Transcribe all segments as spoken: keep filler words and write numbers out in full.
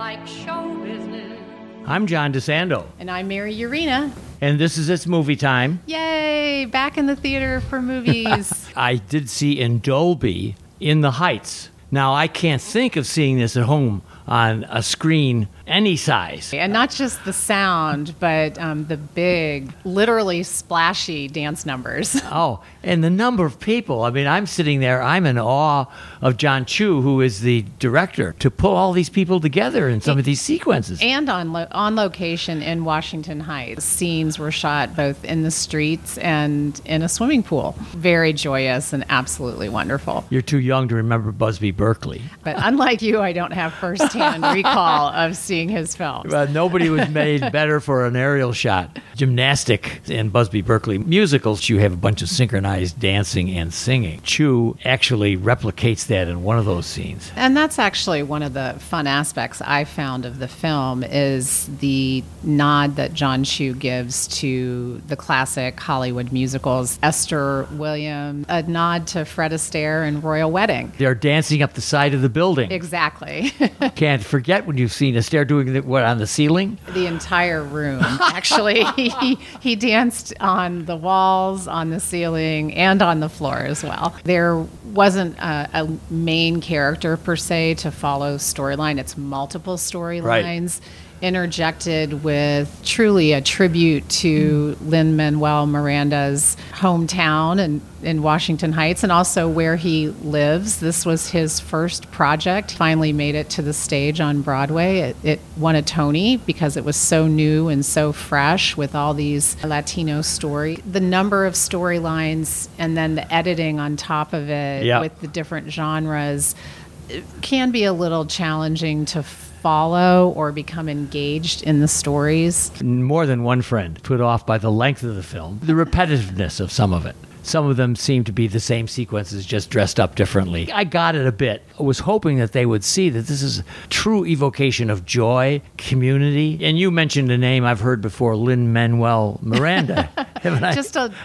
like show business. I'm John DeSando. And I'm Mary Urena. And this is It's Movie Time. Yay! Back in the theater for movies. I did see in Dolby In the Heights. Now, I can't think of seeing this at home on a screen any size. And not just the sound, but um, the big, literally splashy dance numbers. Oh, and the number of people. I mean, I'm sitting there, I'm in awe of John Chu, who is the director, to pull all these people together in some of these sequences. And on lo- on location in Washington Heights. Scenes were shot both in the streets and in a swimming pool. Very joyous and absolutely wonderful. You're too young to remember Busby Berkeley. But unlike you, I don't have firsthand recall of seeing his films. Well, nobody was made better for an aerial shot. Gymnastic in Busby Berkeley musicals, you have a bunch of synchronized dancing and singing. Chu actually replicates that in one of those scenes. And that's actually one of the fun aspects I found of the film is the nod that John Chu gives to the classic Hollywood musicals. Esther Williams, a nod to Fred Astaire and Royal Wedding. They're dancing up the side of the building. Exactly. Can't forget when you've seen Astaire doing the, what, on the ceiling? The entire room. Actually, he, he danced on the walls, on the ceiling, and on the floor as well. There wasn't a, a main character per se to follow storyline. It's multiple storylines. Right. Interjected with truly a tribute to Lin-Manuel Miranda's hometown and in Washington Heights and also where he lives. This was his first project. Finally made it to the stage on Broadway. It, it won a Tony because it was so new and so fresh with all these Latino stories. The number of storylines and then the editing on top of it yeah. with the different genres it can be a little challenging to follow or become engaged in the stories. More than one friend put off by the length of the film, the repetitiveness of some of it. Some of them seem to be the same sequences, just dressed up differently. I got it a bit. I was hoping that they would see that this is a true evocation of joy, community. And you mentioned a name I've heard before, Lin-Manuel Miranda. Haven't I? Just a,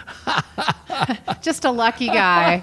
just a lucky guy.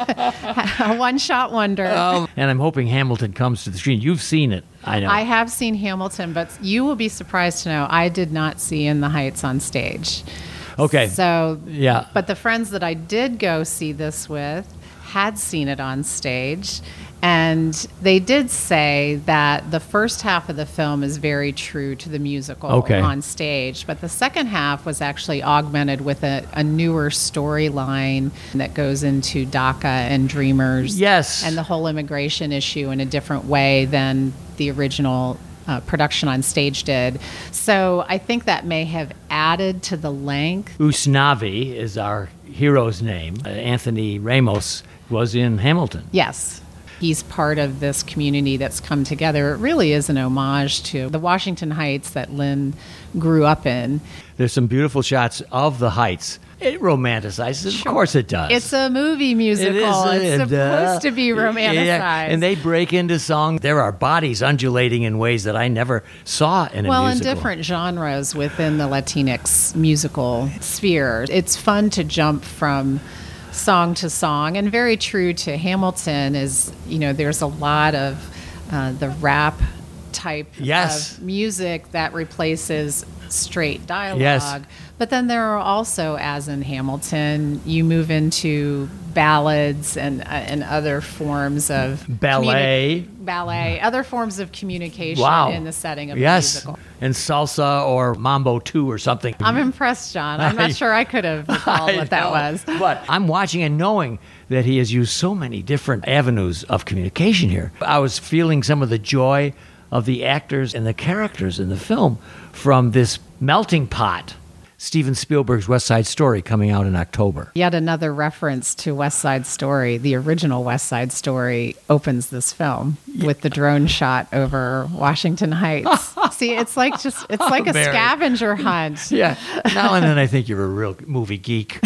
A one-shot wonder. Um, and I'm hoping Hamilton comes to the screen. You've seen it, I know. I have seen Hamilton, but you will be surprised to know I did not see In the Heights on stage. Okay. So, yeah. But the friends that I did go see this with had seen it on stage, and they did say that the first half of the film is very true to the musical okay. on stage, but the second half was actually augmented with a, a newer storyline that goes into DACA and Dreamers. Yes. And the whole immigration issue in a different way than the original Uh, production on stage did. So I think that may have added to the length. Usnavi is our hero's name. Uh, Anthony Ramos was in Hamilton. Yes. He's part of this community that's come together. It really is an homage to the Washington Heights that Lynn grew up in. There's some beautiful shots of the Heights. It romanticizes it. Sure. Of course it does. It's a movie musical. It is, it's and, supposed uh, to be romanticized. Yeah, and they break into song. There are bodies undulating in ways that I never saw in a well, musical. Well, in different genres within the Latinx musical sphere. It's fun to jump from song to song, and very true to Hamilton is, you know, there's a lot of uh, the rap type yes. of music that replaces straight dialogue. Yes. But then there are also, as in Hamilton, you move into ballads and uh, and other forms of ballet, communi- ballet, other forms of communication wow. in the setting of yes. a musical. And salsa or mambo two or something. I'm impressed, John. I'm not sure I could have recalled what that was. But I'm watching and knowing that he has used so many different avenues of communication here. I was feeling some of the joy of the actors and the characters in the film from this melting pot. Steven Spielberg's West Side Story coming out in October. Yet another reference to West Side Story. The original West Side Story opens this film with the drone shot over Washington Heights. See, it's like just it's like a Mary. scavenger hunt. Yeah. Now and then I think you're a real movie geek.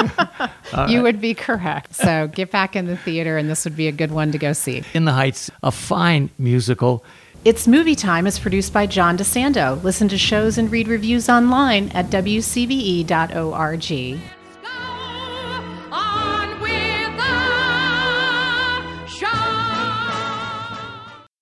You would be correct. So get back in the theater, and this would be a good one to go see. In the Heights, a fine musical. It's Movie Time is produced by John DeSando. Listen to shows and read reviews online at w c b e dot org.